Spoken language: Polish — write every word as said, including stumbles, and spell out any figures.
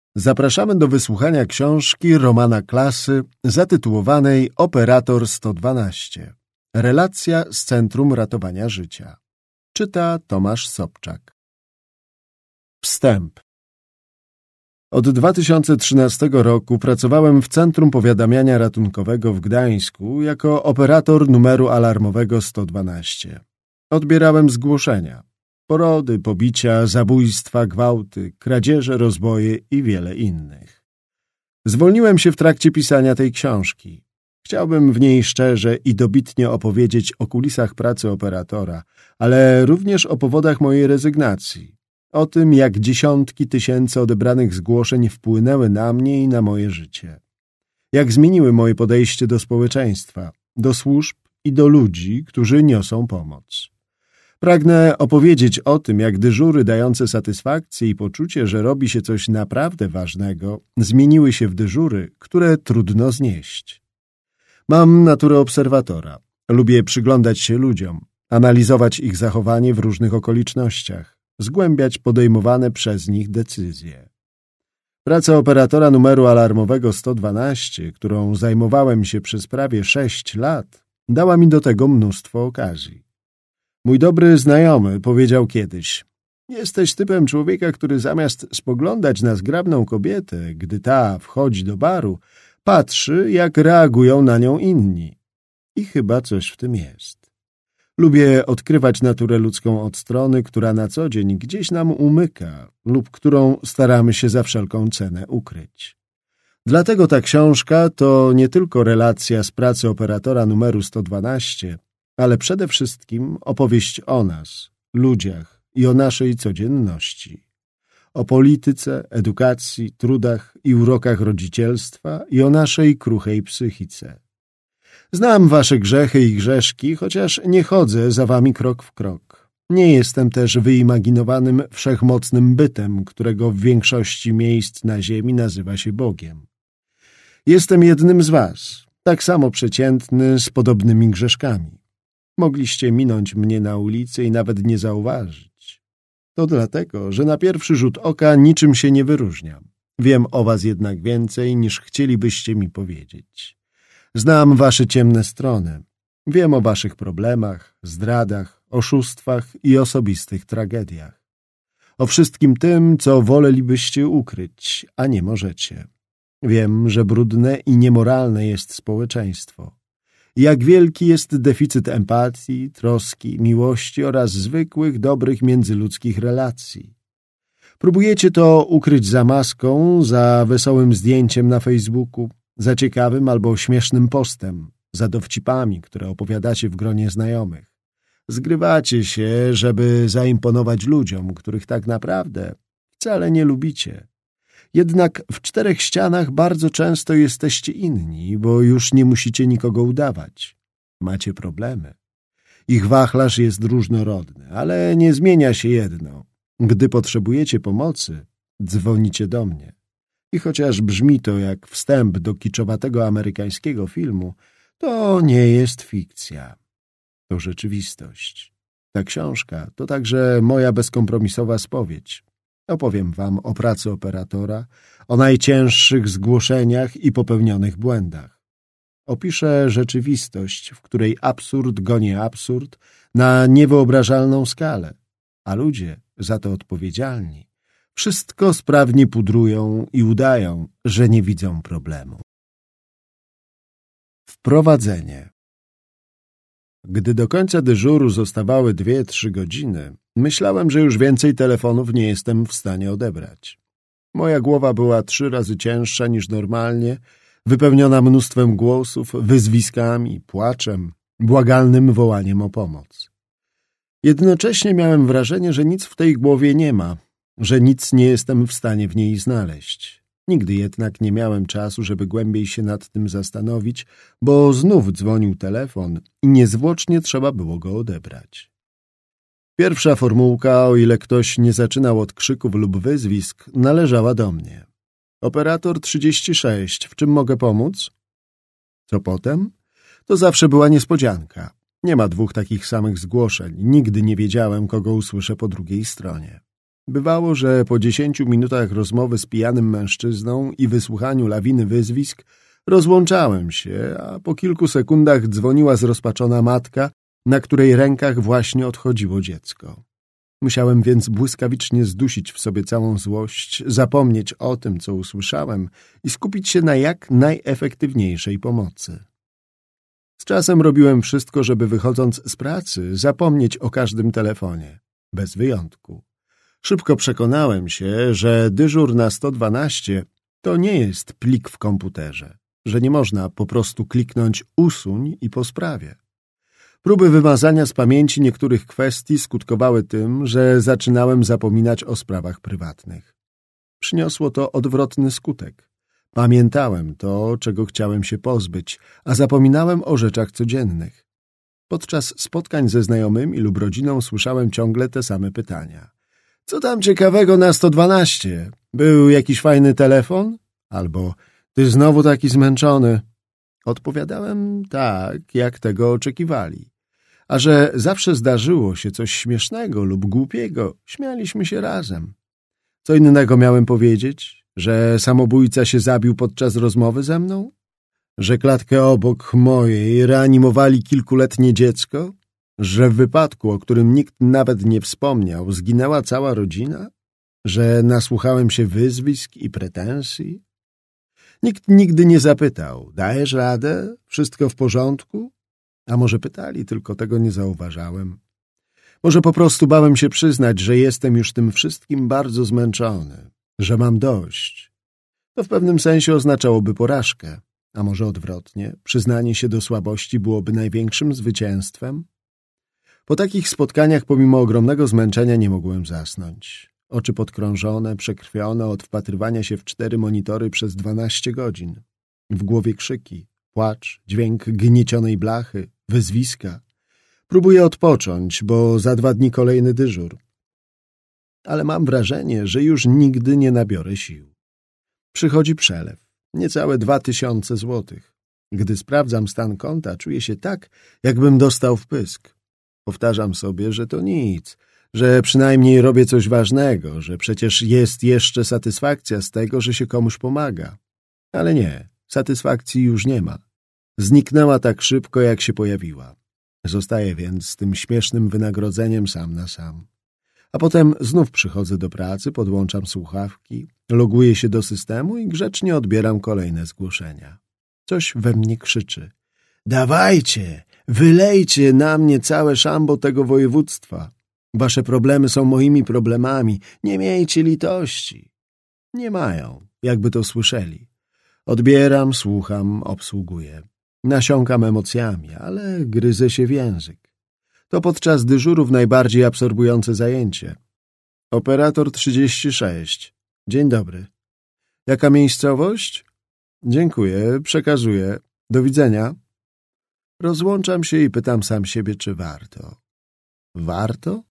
Zapraszamy do wysłuchania książki Romana Klasy zatytułowanej Operator sto dwanaście. Relacja z Centrum Ratowania Życia. Czyta Tomasz Sobczak. Wstęp. Od dwa tysiące trzynastego roku pracowałem w Centrum Powiadamiania Ratunkowego w Gdańsku jako operator numeru alarmowego sto dwanaście. Odbierałem zgłoszenia. Porody, pobicia, zabójstwa, gwałty, kradzieże, rozboje i wiele innych. Zwolniłem się w trakcie pisania tej książki. Chciałbym w niej szczerze i dobitnie opowiedzieć o kulisach pracy operatora, ale również o powodach mojej rezygnacji. O tym, jak dziesiątki tysięcy odebranych zgłoszeń wpłynęły na mnie i na moje życie. Jak zmieniły moje podejście do społeczeństwa, do służb i do ludzi, którzy niosą pomoc. Pragnę opowiedzieć o tym, jak dyżury dające satysfakcję i poczucie, że robi się coś naprawdę ważnego, zmieniły się w dyżury, które trudno znieść. Mam naturę obserwatora. Lubię przyglądać się ludziom, analizować ich zachowanie w różnych okolicznościach, zgłębiać podejmowane przez nich decyzje. Praca operatora numeru alarmowego sto dwanaście, którą zajmowałem się przez prawie sześć lat, dała mi do tego mnóstwo okazji. Mój dobry znajomy powiedział kiedyś: jesteś typem człowieka, który zamiast spoglądać na zgrabną kobietę, gdy ta wchodzi do baru, patrzy, jak reagują na nią inni. I chyba coś w tym jest. Lubię odkrywać naturę ludzką od strony, która na co dzień gdzieś nam umyka lub którą staramy się za wszelką cenę ukryć. Dlatego ta książka to nie tylko relacja z pracy operatora numeru sto dwanaście, ale przede wszystkim opowieść o nas, ludziach i o naszej codzienności. O polityce, edukacji, trudach i urokach rodzicielstwa i o naszej kruchej psychice. Znam wasze grzechy i grzeszki, chociaż nie chodzę za wami krok w krok. Nie jestem też wyimaginowanym, wszechmocnym bytem, którego w większości miejsc na ziemi nazywa się Bogiem. Jestem jednym z was, tak samo przeciętny, z podobnymi grzeszkami. Mogliście minąć mnie na ulicy i nawet nie zauważyć. To dlatego, że na pierwszy rzut oka niczym się nie wyróżniam. Wiem o was jednak więcej, niż chcielibyście mi powiedzieć. Znam wasze ciemne strony. Wiem o waszych problemach, zdradach, oszustwach i osobistych tragediach. O wszystkim tym, co wolelibyście ukryć, a nie możecie. Wiem, że brudne i niemoralne jest społeczeństwo. Jak wielki jest deficyt empatii, troski, miłości oraz zwykłych, dobrych międzyludzkich relacji. Próbujecie to ukryć za maską, za wesołym zdjęciem na Facebooku, za ciekawym albo śmiesznym postem, za dowcipami, które opowiadacie w gronie znajomych. Zgrywacie się, żeby zaimponować ludziom, których tak naprawdę wcale nie lubicie. Jednak w czterech ścianach bardzo często jesteście inni, bo już nie musicie nikogo udawać. Macie problemy. Ich wachlarz jest różnorodny, ale nie zmienia się jedno. Gdy potrzebujecie pomocy, dzwonicie do mnie. I chociaż brzmi to jak wstęp do kiczowatego amerykańskiego filmu, to nie jest fikcja. To rzeczywistość. Ta książka to także moja bezkompromisowa spowiedź. Opowiem wam o pracy operatora, o najcięższych zgłoszeniach i popełnionych błędach. Opiszę rzeczywistość, w której absurd goni absurd na niewyobrażalną skalę, a ludzie za to odpowiedzialni wszystko sprawnie pudrują i udają, że nie widzą problemu. Wprowadzenie. Gdy do końca dyżuru zostawały dwie, trzy godziny, myślałem, że już więcej telefonów nie jestem w stanie odebrać. Moja głowa była trzy razy cięższa niż normalnie, wypełniona mnóstwem głosów, wyzwiskami, płaczem, błagalnym wołaniem o pomoc. Jednocześnie miałem wrażenie, że nic w tej głowie nie ma, że nic nie jestem w stanie w niej znaleźć. Nigdy jednak nie miałem czasu, żeby głębiej się nad tym zastanowić, bo znów dzwonił telefon i niezwłocznie trzeba było go odebrać. Pierwsza formułka, o ile ktoś nie zaczynał od krzyków lub wyzwisk, należała do mnie. Operator trzydzieści sześć, w czym mogę pomóc? Co potem? To zawsze była niespodzianka. Nie ma dwóch takich samych zgłoszeń. Nigdy nie wiedziałem, kogo usłyszę po drugiej stronie. Bywało, że po dziesięciu minutach rozmowy z pijanym mężczyzną i wysłuchaniu lawiny wyzwisk rozłączałem się, a po kilku sekundach dzwoniła zrozpaczona matka, na której rękach właśnie odchodziło dziecko. Musiałem więc błyskawicznie zdusić w sobie całą złość, zapomnieć o tym, co usłyszałem i skupić się na jak najefektywniejszej pomocy. Z czasem robiłem wszystko, żeby wychodząc z pracy zapomnieć o każdym telefonie, bez wyjątku. Szybko przekonałem się, że dyżur na sto dwanaście to nie jest plik w komputerze, że nie można po prostu kliknąć usuń i po sprawie. Próby wymazania z pamięci niektórych kwestii skutkowały tym, że zaczynałem zapominać o sprawach prywatnych. Przyniosło to odwrotny skutek. Pamiętałem to, czego chciałem się pozbyć, a zapominałem o rzeczach codziennych. Podczas spotkań ze znajomymi lub rodziną słyszałem ciągle te same pytania. Co tam ciekawego na sto dwanaście? Był jakiś fajny telefon? Albo ty znowu taki zmęczony? Odpowiadałem tak, jak tego oczekiwali. A że zawsze zdarzyło się coś śmiesznego lub głupiego, śmialiśmy się razem. Co innego miałem powiedzieć? Że samobójca się zabił podczas rozmowy ze mną? Że klatkę obok mojej reanimowali kilkuletnie dziecko? Że w wypadku, o którym nikt nawet nie wspomniał, zginęła cała rodzina? Że nasłuchałem się wyzwisk i pretensji? Nikt nigdy nie zapytał, dajesz radę? Wszystko w porządku? A może pytali, tylko tego nie zauważałem. Może po prostu bałem się przyznać, że jestem już tym wszystkim bardzo zmęczony, że mam dość. To w pewnym sensie oznaczałoby porażkę, a może odwrotnie, przyznanie się do słabości byłoby największym zwycięstwem? Po takich spotkaniach pomimo ogromnego zmęczenia nie mogłem zasnąć. Oczy podkrążone, przekrwione od wpatrywania się w cztery monitory przez dwanaście godzin. W głowie krzyki, płacz, dźwięk gniecionej blachy, wyzwiska. Próbuję odpocząć, bo za dwa dni kolejny dyżur. Ale mam wrażenie, że już nigdy nie nabiorę sił. Przychodzi przelew, niecałe dwa tysiące złotych. Gdy sprawdzam stan konta, czuję się tak, jakbym dostał w pysk. Powtarzam sobie, że to nic, że przynajmniej robię coś ważnego, że przecież jest jeszcze satysfakcja z tego, że się komuś pomaga. Ale nie, satysfakcji już nie ma. Zniknęła tak szybko, jak się pojawiła. Zostaję więc z tym śmiesznym wynagrodzeniem sam na sam. A potem znów przychodzę do pracy, podłączam słuchawki, loguję się do systemu i grzecznie odbieram kolejne zgłoszenia. Coś we mnie krzyczy. Dawajcie, wylejcie na mnie całe szambo tego województwa. Wasze problemy są moimi problemami, nie miejcie litości. Nie mają, jakby to słyszeli. Odbieram, słucham, obsługuję. Nasiąkam emocjami, ale gryzę się w język. To podczas dyżurów najbardziej absorbujące zajęcie. Operator trzydzieści sześć. Dzień dobry. Jaka miejscowość? Dziękuję, przekazuję. Do widzenia. Rozłączam się i pytam sam siebie, czy warto. Warto?